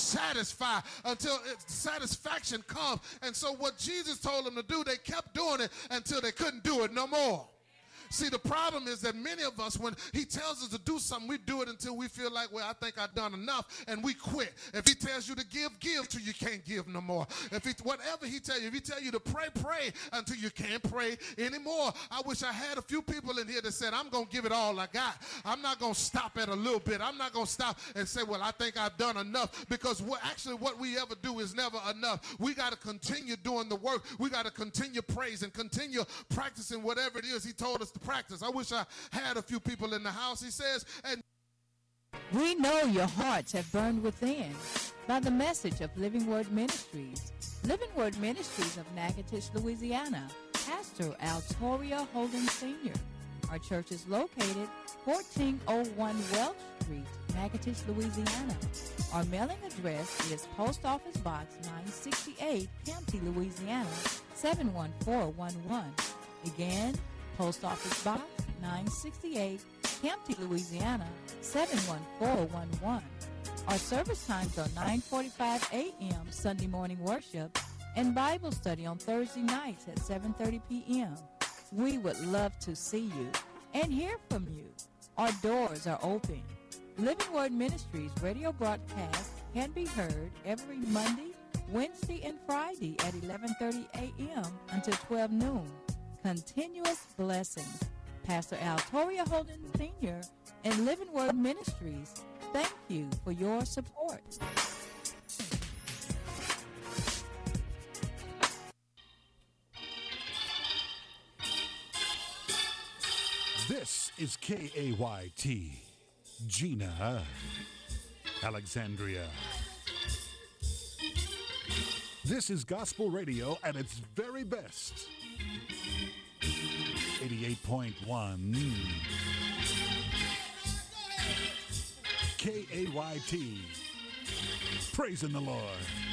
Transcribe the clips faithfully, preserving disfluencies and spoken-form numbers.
satisfied, until it, satisfaction comes. And so what Jesus told them to do, they kept doing it until they couldn't do it no more. See, the problem is that many of us, when he tells us to do something, we do it until we feel like, well, I think I've done enough, and we quit. If he tells you to give, give till you can't give no more. If he, whatever he tells you, if he tells you to pray, pray until you can't pray anymore. I wish I had a few people in here that said, I'm going to give it all I got. I'm not going to stop at a little bit. I'm not going to stop and say, well, I think I've done enough, because what, actually what we ever do is never enough. We got to continue doing the work. We got to continue praising, continue practicing whatever it is he told us to practice. I wish I had a few people in the house. He says, and we know your hearts have burned within by the message of Living Word Ministries. Living Word Ministries of Natchitoches, Louisiana. Pastor Altoria Holden Senior Our church is located fourteen oh one Welch Street, Natchitoches, Louisiana. Our mailing address is Post Office Box nine sixty-eight, Campty, Louisiana, seven one four one one. Again, Post Office Box nine sixty-eight, Campty, Louisiana, seven one four one one. Our service times are nine forty-five a.m. Sunday morning worship and Bible study on Thursday nights at seven thirty p.m. We would love to see you and hear from you. Our doors are open. Living Word Ministries radio broadcast can be heard every Monday, Wednesday, and Friday at eleven thirty a.m. until twelve noon. Continuous blessings. Pastor Altoria Holden Senior and Living Word Ministries, thank you for your support. This is K A Y T, Gina, Alexandria. This is gospel radio at its very best. eighty-eight point one K A Y T, praising the Lord.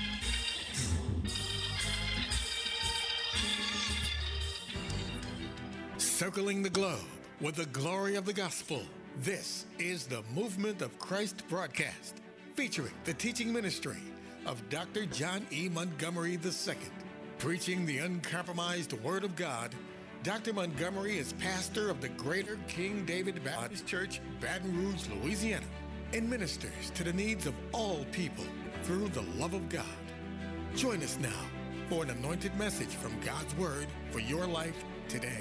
Circling the globe with the glory of the gospel. This is the Movement of Christ broadcast, featuring the teaching ministry of Doctor John E. Montgomery the Second. Preaching the uncompromised Word of God, Doctor Montgomery is pastor of the Greater King David Baptist Church, Baton Rouge, Louisiana, and ministers to the needs of all people through the love of God. Join us now for an anointed message from God's Word for your life today.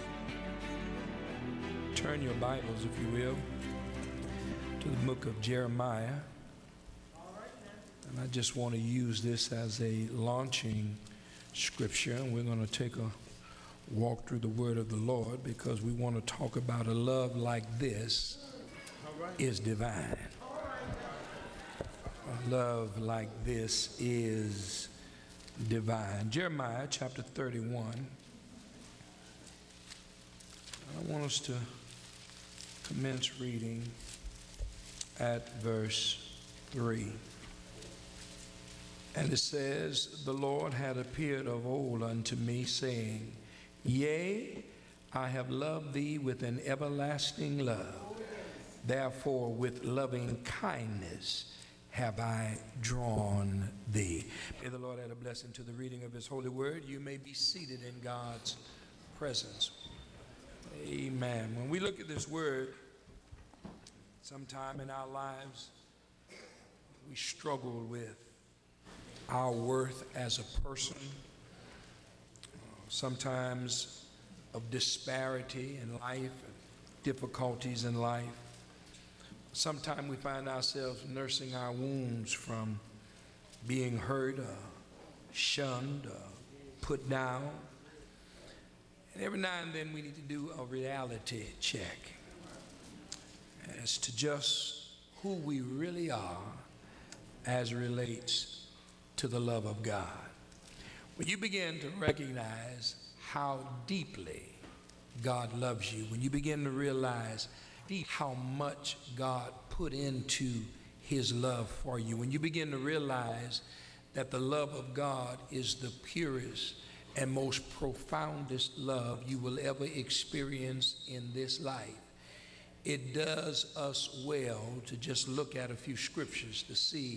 Turn your Bibles, if you will, to the book of Jeremiah. And I just want to use this as a launching scripture, and we're going to take a walk through the word of the Lord, because we want to talk about a love like this is divine. A love like this is divine. Jeremiah chapter thirty-one. I want us to commence reading at verse three. And it says, the Lord had appeared of old unto me, saying, Yea, I have loved thee with an everlasting love. Therefore, with loving kindness have I drawn thee. May the Lord add a blessing to the reading of his holy word. You may be seated in God's presence. Amen. When we look at this word, sometime in our lives, we struggle with our worth as a person, sometimes of disparity in life, difficulties in life. Sometimes we find ourselves nursing our wounds from being hurt, or shunned, or put down. And every now and then we need to do a reality check as to just who we really are as it relates to the love of God. When you begin to recognize how deeply God loves you, when you begin to realize deep how much God put into his love for you, when you begin to realize that the love of God is the purest and most profoundest love you will ever experience in this life, it does us well to just look at a few scriptures to see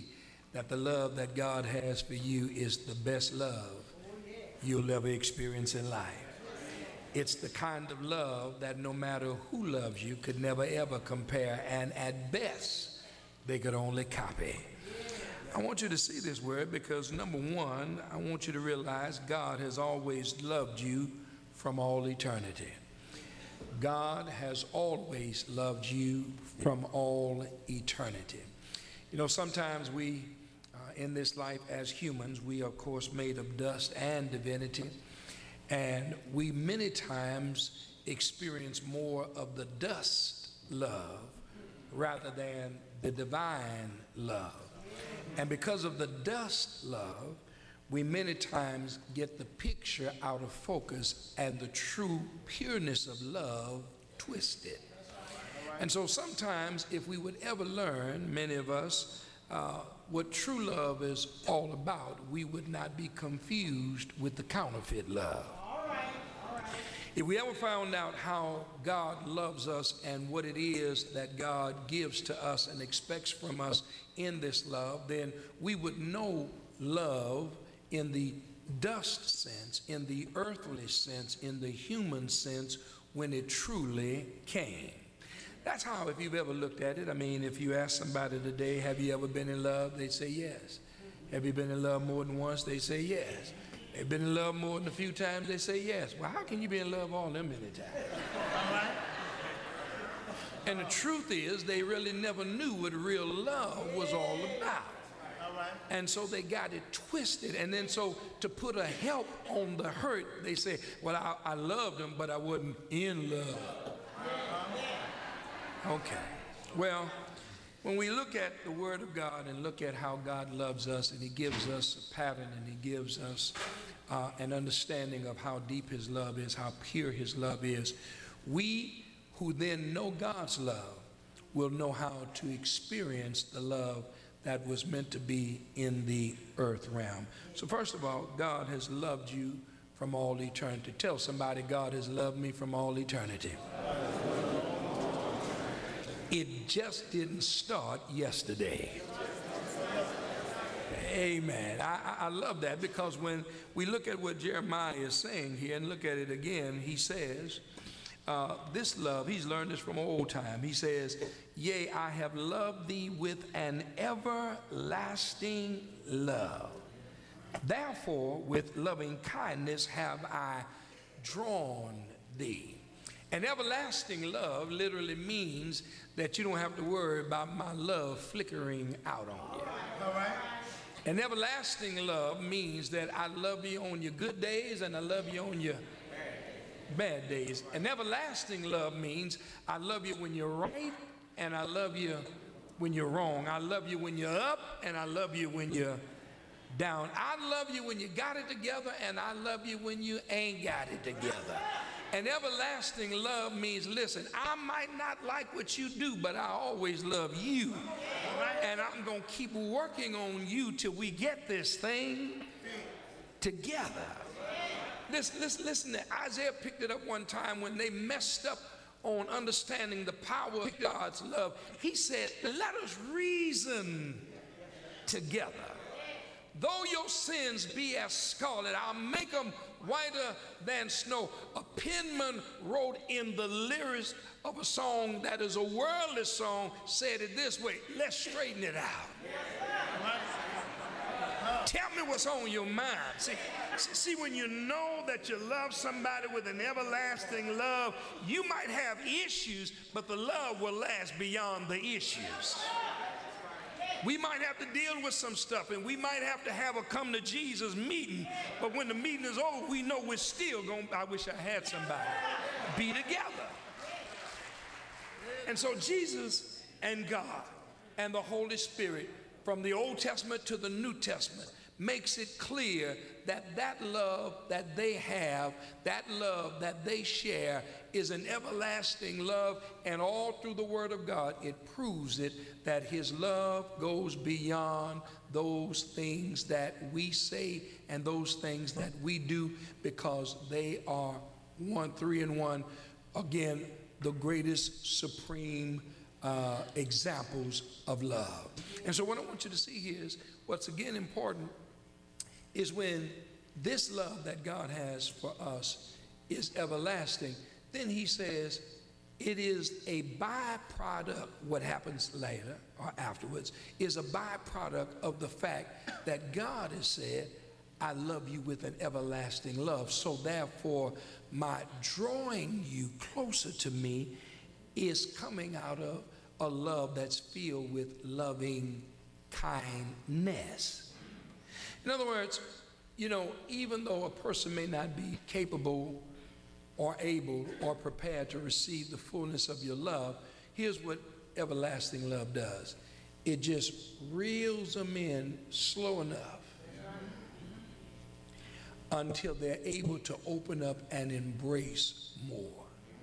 that the love that God has for you is the best love you'll ever experience in life. It's the kind of love that no matter who loves you could never ever compare, and at best they could only copy. I want you to see this word because, number one, I want you to realize God has always loved you from all eternity. God has always loved you from all eternity. You know, sometimes we, uh, in this life as humans, we are, of course, made of dust and divinity. And we many times experience more of the dust love rather than the divine love. And because of the dust love, we many times get the picture out of focus and the true pureness of love twisted. And so sometimes if we would ever learn, many of us, uh, what true love is all about, we would not be confused with the counterfeit love. If we ever found out how God loves us and what it is that God gives to us and expects from us in this love, then we would know love in the dust sense, in the earthly sense, in the human sense, when it truly came. That's how, if you've ever looked at it, I mean, if you ask somebody today, have you ever been in love? They say yes. Have you been in love more than once? They say yes. They've been in love more than a few times? They say yes. Well, how can you be in love all them many times? All right. And the truth is, they really never knew what real love was all about. All right. And so they got it twisted. And then so to put a help on the hurt, they say, well, I, I loved him, but I wasn't in love. Okay. Well, when we look at the Word of God and look at how God loves us, and He gives us a pattern, and He gives us uh, an understanding of how deep His love is, how pure His love is, we who then know God's love will know how to experience the love that was meant to be in the earth realm. So first of all, God has loved you from all eternity. Tell somebody, God has loved me from all eternity. It just didn't start yesterday. Amen. I, I love that, because when we look at what Jeremiah is saying here and look at it again, he says, uh, this love, he's learned this from old time. He says, yea, I have loved thee with an everlasting love. Therefore, with loving kindness have I drawn thee. An everlasting love literally means that you don't have to worry about my love flickering out on you. All right. An everlasting love means that I love you on your good days and I love you on your bad days. An everlasting love means I love you when you're right and I love you when you're wrong. I love you when you're up and I love you when you're down. I love you when you got it together and I love you when you ain't got it together. An everlasting love means, listen, I might not like what you do, but I always love you. And I'm going to keep working on you till we get this thing together. Listen, listen, listen, Isaiah picked it up one time when they messed up on understanding the power of God's love. He said, let us reason together. Though your sins be as scarlet, I'll make them whiter than snow. A penman wrote in the lyrics of a song that is a worldly song, said it this way, let's straighten it out. Tell me what's on your mind. See, see, when you know that you love somebody with an everlasting love, you might have issues, but the love will last beyond the issues. We might have to deal with some stuff, and we might have to have a come to Jesus meeting, but when the meeting is over, we know we're still going to, I wish I had somebody, be together. And so Jesus and God and the Holy Spirit, from the Old Testament to the New Testament, makes it clear that that love that they have, that love that they share, is an everlasting love, and all through the Word of God it proves it, that His love goes beyond those things that we say and those things that we do, because they are one, three in one, again, the greatest supreme uh, examples of love. And so what I want you to see here is what's again important is when this love that God has for us is everlasting, then he says it is a byproduct. What happens later or afterwards is a byproduct of the fact that God has said, I love you with an everlasting love. So therefore, my drawing you closer to me is coming out of a love that's filled with loving kindness. In other words, you know, even though a person may not be capable or able or prepared to receive the fullness of your love, here's what everlasting love does. It just reels them in slow enough until they're able to open up and embrace more.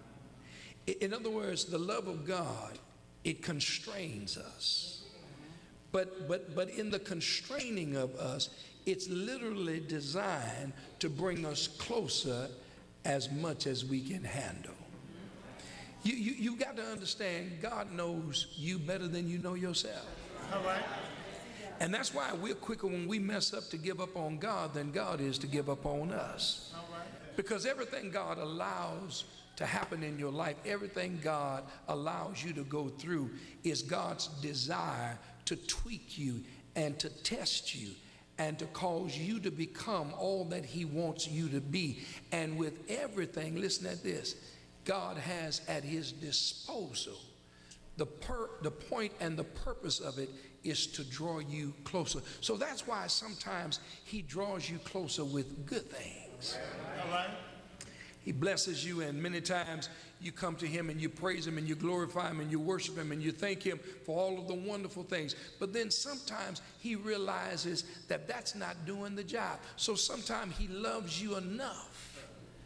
In other words, the love of God, it constrains us. But, but, but in the constraining of us, it's literally designed to bring us closer as much as we can handle. You, you, you got to understand, God knows you better than you know yourself. All right. And that's why we're quicker when we mess up to give up on God than God is to give up on us. All right. Because everything God allows to happen in your life, everything God allows you to go through is God's desire to tweak you and to test you and to cause you to become all that he wants you to be. And with everything, listen at this, God has at his disposal, the, per, the point and the purpose of it is to draw you closer. So that's why sometimes he draws you closer with good things. All right. He blesses you, and many times you come to him and you praise him and you glorify him and you worship him and you thank him for all of the wonderful things. But then sometimes he realizes that that's not doing the job. So sometimes he loves you enough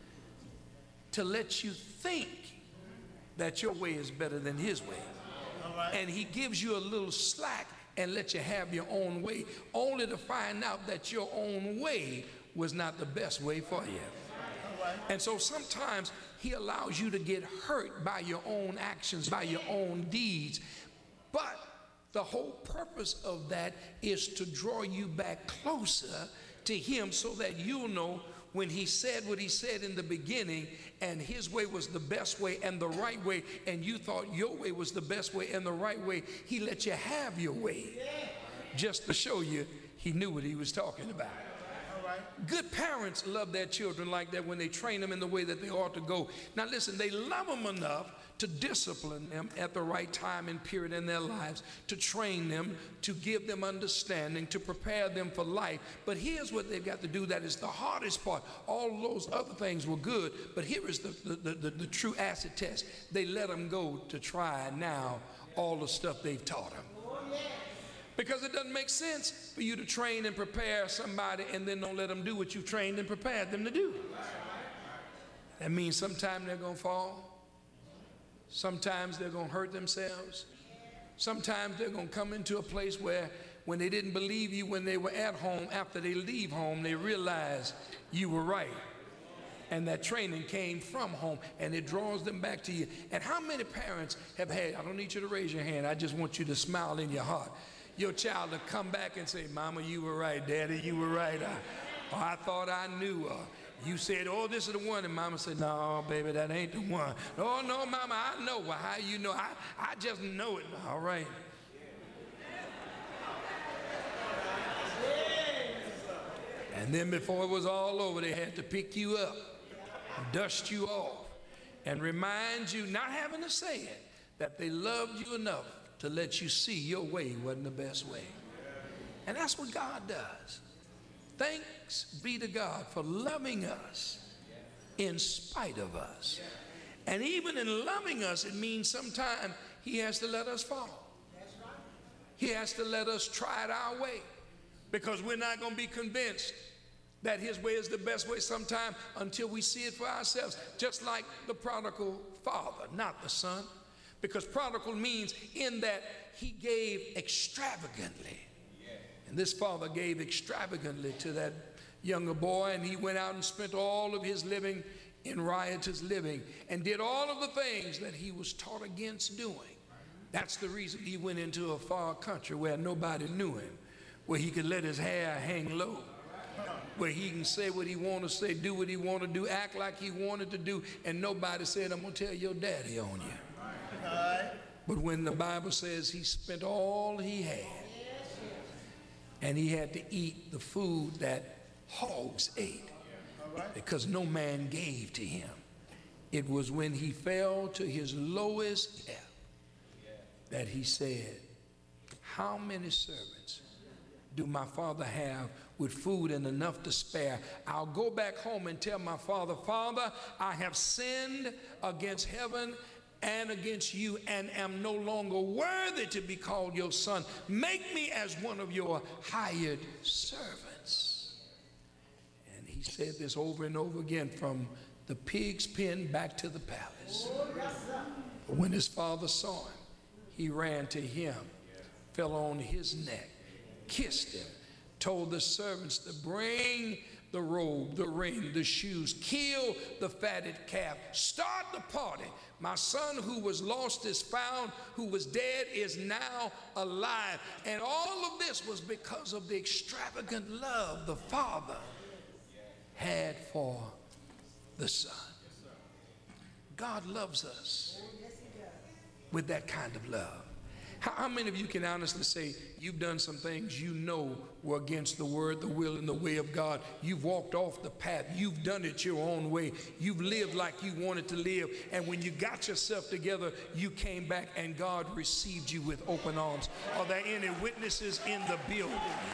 to let you think that your way is better than his way. All right. And he gives you a little slack and let you have your own way, only to find out that your own way was not the best way for you. And so sometimes he allows you to get hurt by your own actions, by your own deeds. But the whole purpose of that is to draw you back closer to him so that you'll know when he said what he said in the beginning and his way was the best way and the right way, and you thought your way was the best way and the right way, he let you have your way just to show you he knew what he was talking about. Good parents love their children like that when they train them in the way that they ought to go. Now listen, they love them enough to discipline them at the right time and period in their lives, to train them, to give them understanding, to prepare them for life. But here's what they've got to do that is the hardest part. All those other things were good, but here is the, the, the, the true acid test. They let them go to try now all the stuff they've taught them. Because it doesn't make sense for you to train and prepare somebody and then don't let them do what you've trained and prepared them to do. That means sometimes they're going to fall. Sometimes they're going to hurt themselves. Sometimes they're going to come into a place where when they didn't believe you when they were at home, after they leave home, they realize you were right. And that training came from home, and it draws them back to you. And how many parents have had, I don't need you to raise your hand, I just want you to smile in your heart, your child to come back and say, Mama, you were right, Daddy, you were right. I, or I thought I knew. Or you said, oh, this is the one. And Mama said, no, baby, that ain't the one. Oh, no, Mama, I know. Well, how you know? I, I just know it. All right. And then before it was all over, they had to pick you up, dust you off, and remind you, not having to say it, that they loved you enough to let you see your way wasn't the best way. And that's what God does. Thanks be to God for loving us in spite of us. And even in loving us, it means sometimes he has to let us fall. He has to let us try it our way, because we're not going to be convinced that his way is the best way sometime until we see it for ourselves. Just like the prodigal father, not the son. Because prodigal means in that he gave extravagantly. And this father gave extravagantly to that younger boy, and he went out and spent all of his living in riotous living and did all of the things that he was taught against doing. That's the reason he went into a far country where nobody knew him, where he could let his hair hang low, where he can say what he want to say, do what he want to do, act like he wanted to do, and nobody said, I'm going to tell your daddy on you. But when the Bible says he spent all he had, and he had to eat the food that hogs ate, because no man gave to him, it was when he fell to his lowest ebb that he said, how many servants do my father have with food and enough to spare? I'll go back home and tell my father, Father, I have sinned against heaven and against you, and am no longer worthy to be called your son. Make me as one of your hired servants. And he said this over and over again, from the pig's pen back to the palace. But when his father saw him, he ran to him, fell on his neck, kissed him, told the servants to bring the robe, the ring, the shoes, kill the fatted calf, start the party. My son who was lost is found, who was dead is now alive. And all of this was because of the extravagant love the Father had for the Son. God loves us with that kind of love. How, how many of you can honestly say you've done some things you know were against the word, the will, and the way of God? You've walked off the path. You've done it your own way. You've lived like you wanted to live. And when you got yourself together, you came back and God received you with open arms. Are there any witnesses in the building?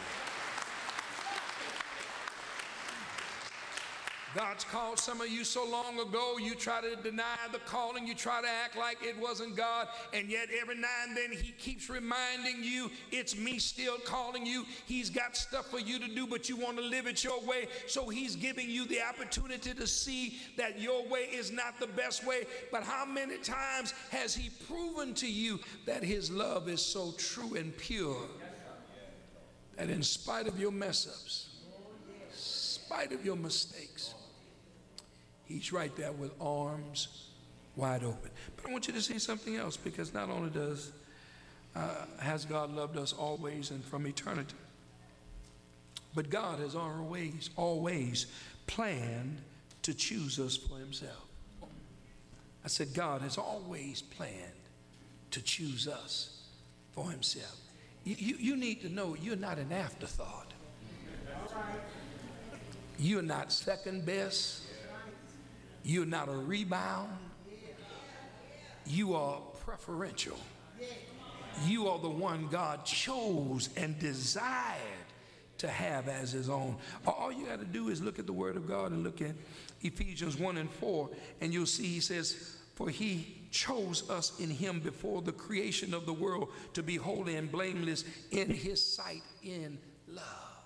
God's called some of you so long ago, you try to deny the calling, you try to act like it wasn't God, and yet every now and then he keeps reminding you, it's me still calling you. He's got stuff for you to do, but you want to live it your way, so he's giving you the opportunity to see that your way is not the best way. But how many times has he proven to you that his love is so true and pure that in spite of your mess-ups, in spite of your mistakes, he's right there with arms wide open. But I want you to see something else, because not only does uh, has God loved us always and from eternity, but God has always, always planned to choose us for himself. I said God has always planned to choose us for himself. You, you, you need to know you're not an afterthought. You're not second best. You're not a rebound. You are preferential. You are the one God chose and desired to have as his own. All you got to do is look at the word of God and look at Ephesians one and four, and you'll see he says, for he chose us in him before the creation of the world to be holy and blameless in his sight in love.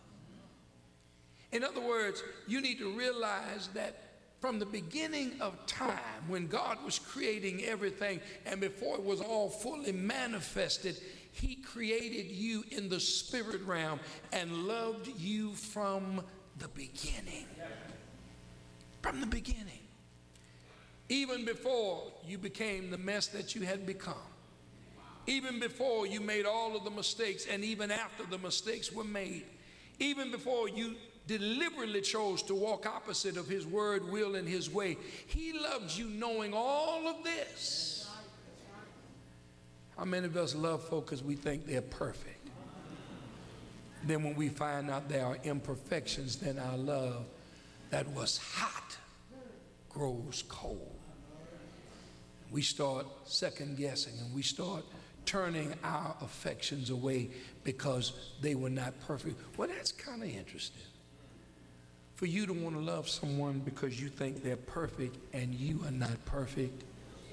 In other words, you need to realize that from the beginning of time, when God was creating everything and before it was all fully manifested, he created you in the spirit realm and loved you from the beginning. From the beginning. Even before you became the mess that you had become. Even before you made all of the mistakes, and even after the mistakes were made. Even before you deliberately chose to walk opposite of his word, will, and his way. He loves you knowing all of this. How many of us love folk because we think they're perfect? Then when we find out there are imperfections, then our love that was hot grows cold. We start second guessing, and we start turning our affections away because they were not perfect. Well, that's kind of interesting. For you to want to love someone because you think they're perfect and you are not perfect.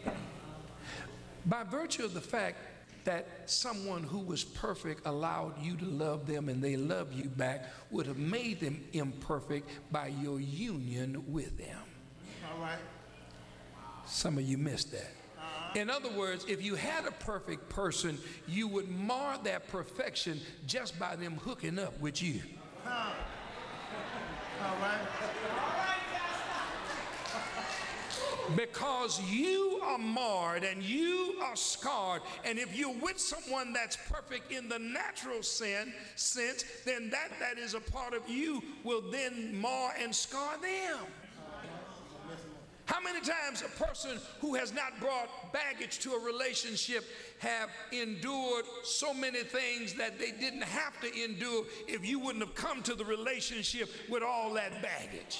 By virtue of the fact that someone who was perfect allowed you to love them and they love you back would have made them imperfect by your union with them. All right. Some of you missed that. In other words, if you had a perfect person, you would mar their perfection just by them hooking up with you. All right. Because you are marred and you are scarred. And if you're with someone that's perfect in the natural sin, sense, then that that is a part of you will then mar and scar them. How many times a person who has not brought baggage to a relationship have endured so many things that they didn't have to endure if you wouldn't have come to the relationship with all that baggage?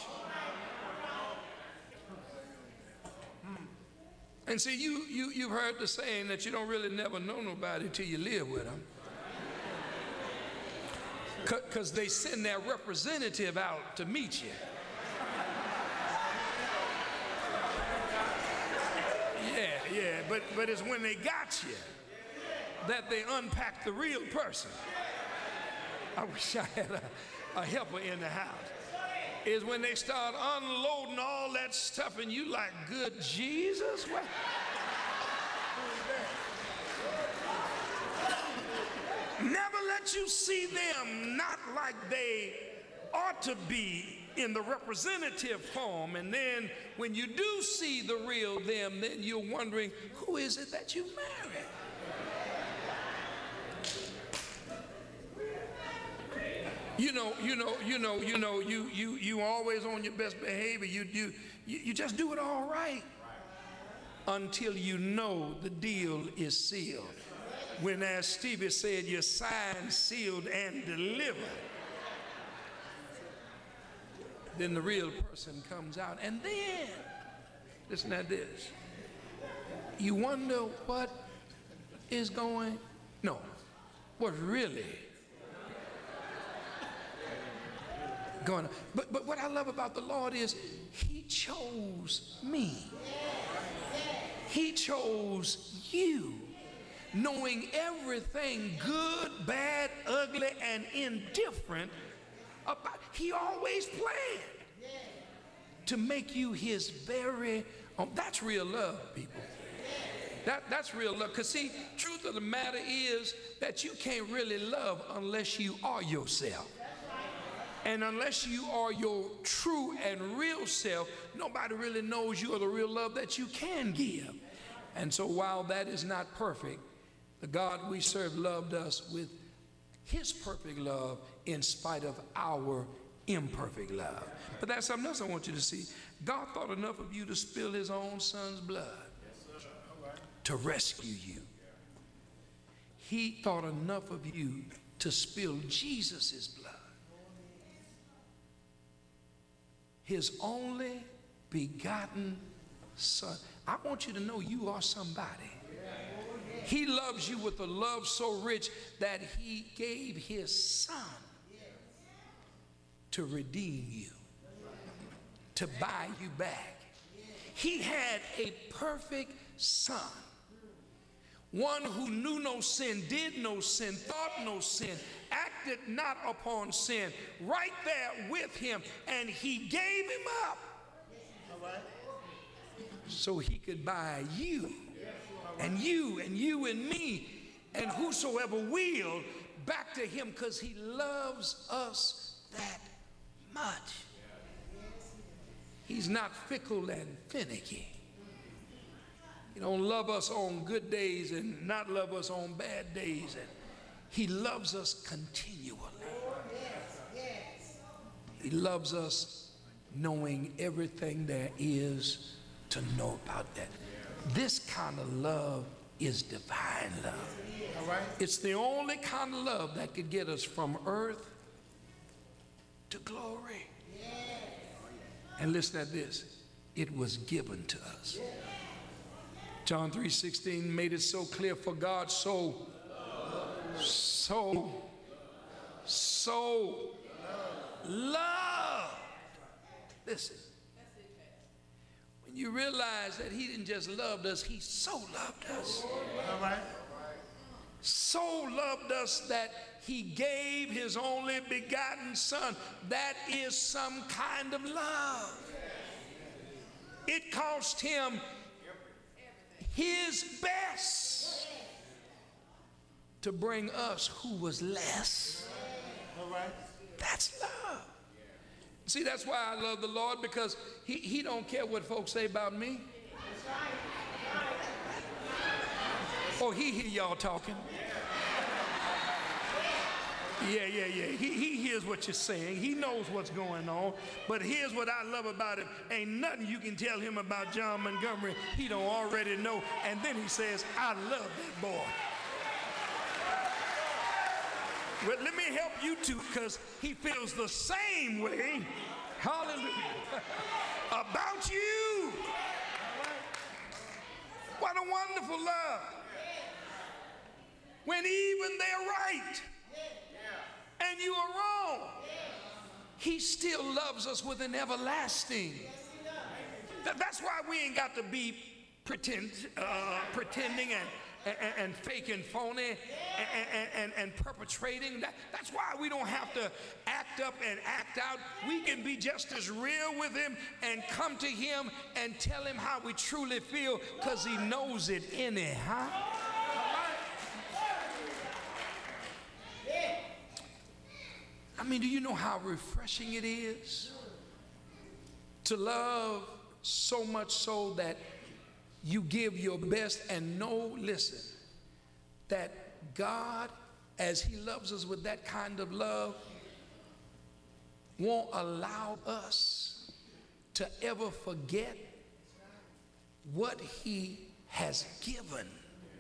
And see, you, you, you've heard the saying that you don't really never know nobody till you live with them. Because they send their representative out to meet you. Yeah, yeah, but, but it's when they got you that they unpack the real person. I wish I had a, a helper in the house. Is when they start unloading all that stuff and you like, good Jesus? What? Never let you see them not like they ought to be in the representative form. And then when you do see the real them, then you're wondering, who is it that you married? You know, you know, you know, you know, you you you always on your best behavior. You you you just do it all right until you know the deal is sealed. When, as Stevie said, you're signed, sealed, and delivered, then the real person comes out. And then, listen to this. You wonder what is going, no, what really going on. But, but what I love about the Lord is he chose me. He chose you, knowing everything good, bad, ugly, and indifferent about. He always planned to make you his very own. That's real love, people. That, that's real love. Because see, truth of the matter is that you can't really love unless you are yourself. And unless you are your true and real self, nobody really knows you are the real love that you can give. And so while that is not perfect, the God we serve loved us with his perfect love in spite of our imperfect love. But that's something else I want you to see. God thought enough of you to spill his own son's blood to rescue you. He thought enough of you to spill Jesus's blood, his only begotten son. I want you to know you are somebody. He loves you with a love so rich that he gave his son to redeem you, to buy you back. He had a perfect son, one who knew no sin, did no sin, thought no sin, acted not upon sin, right there with him, and he gave him up so he could buy you and you and you and me and whosoever will back to him, because he loves us that much. He's not fickle and finicky. He don't love us on good days and not love us on bad days. And he loves us continually. He loves us knowing everything there is to know about that. This kind of love is divine love. All right. It's the only kind of love that could get us from earth to glory. And listen to this. It was given to us. John three sixteen made it so clear, for God so, so, so loved. Listen, when you realize that he didn't just love us, he so loved us. All right. So loved us that he gave his only begotten son. That is some kind of love. It cost him his best to bring us who was less. All right. That's love. See, that's why I love the Lord, because he, he don't care what folks say about me. Oh, he hear y'all talking. Yeah, yeah, yeah. He, he hears what you're saying. He knows what's going on. But here's what I love about him. Ain't nothing you can tell him about John Montgomery he don't already know. And then he says, I love that boy. Well, let me help you too, because he feels the same way, hallelujah, about you. What a wonderful love. When even they're right and you are wrong, he still loves us with an everlasting. That's why we ain't got to be pretend, uh, pretending and And, and fake and phony and, and, and, and perpetrating. That, that's why we don't have to act up and act out. We can be just as real with him and come to him and tell him how we truly feel, because he knows it anyhow. I mean, do you know how refreshing it is to love so much so that you give your best and know, listen, that God, as he loves us with that kind of love, won't allow us to ever forget what he has given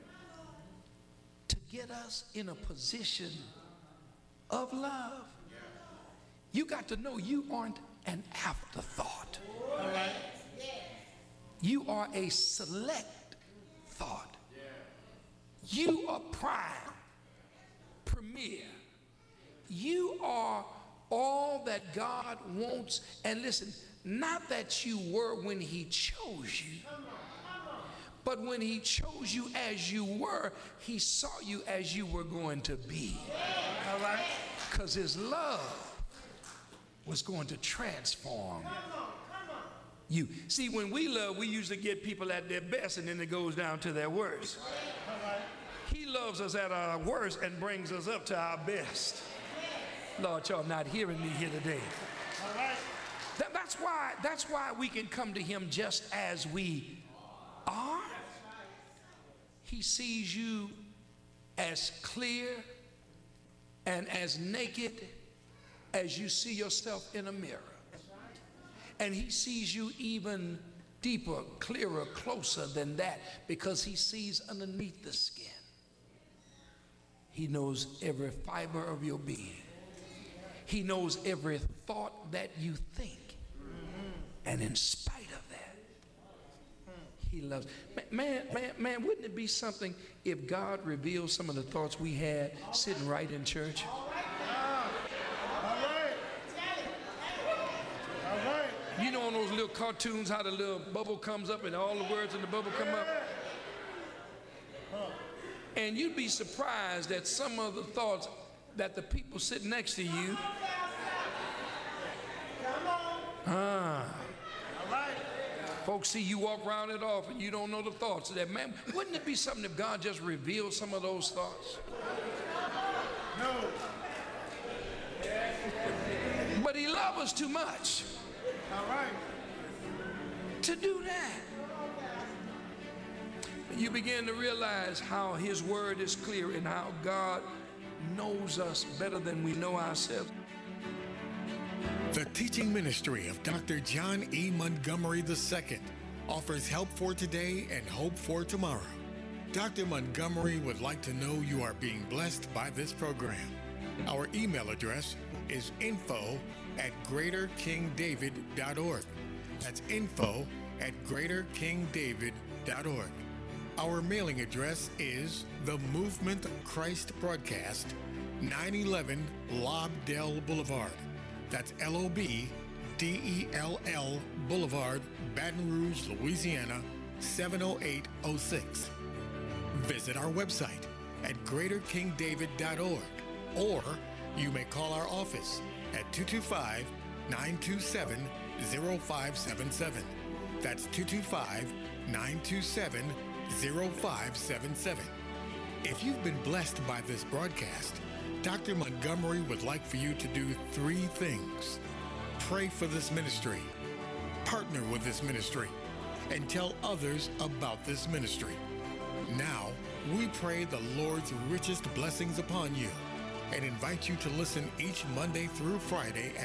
to get us in a position of love. You got to know you aren't an afterthought. All right. You are a select thought. You are prime, premier. You are all that God wants. And listen, not that you were when he chose you, but when he chose you as you were, he saw you as you were going to be. All right? Because his love was going to transform you. See, when we love, we usually get people at their best and then it goes down to their worst. He loves us at our worst and brings us up to our best. Lord, y'all not hearing me here today. That, that's why, that's why we can come to him just as we are. He sees you as clear and as naked as you see yourself in a mirror. And he sees you even deeper, clearer, closer than that, because he sees underneath the skin. He knows every fiber of your being. He knows every thought that you think. And in spite of that, he loves. Man, man, man, wouldn't it be something if God revealed some of the thoughts we had sitting right in church? You know, on those little cartoons, how the little bubble comes up and all the words in the bubble come up? And you'd be surprised at some of the thoughts that the people sitting next to you. Ah. Folks see you walk around it off and you don't know the thoughts of that. Man, wouldn't it be something if God just revealed some of those thoughts? No. But he loves us too much. All right. To do that. You begin to realize how his word is clear and how God knows us better than we know ourselves. The teaching ministry of Doctor John E. Montgomery the Second offers help for today and hope for tomorrow. Doctor Montgomery would like to know you are being blessed by this program. Our email address is info at greater king david dot org. That's info at greater king david dot org. Our mailing address is The Movement of Christ Broadcast, nine eleven Lobdell Boulevard. That's L O B D E L L Boulevard, Baton Rouge, Louisiana, seven oh eight oh six. Visit our website at greater king david dot org, or you may call our office at two two five, nine two seven, zero five seven seven. That's two two five, nine two seven, zero five seven seven. If you've been blessed by this broadcast, Doctor Montgomery would like for you to do three things. Pray for this ministry, partner with this ministry, and tell others about this ministry. Now, we pray the Lord's richest blessings upon you and invite you to listen each Monday through Friday at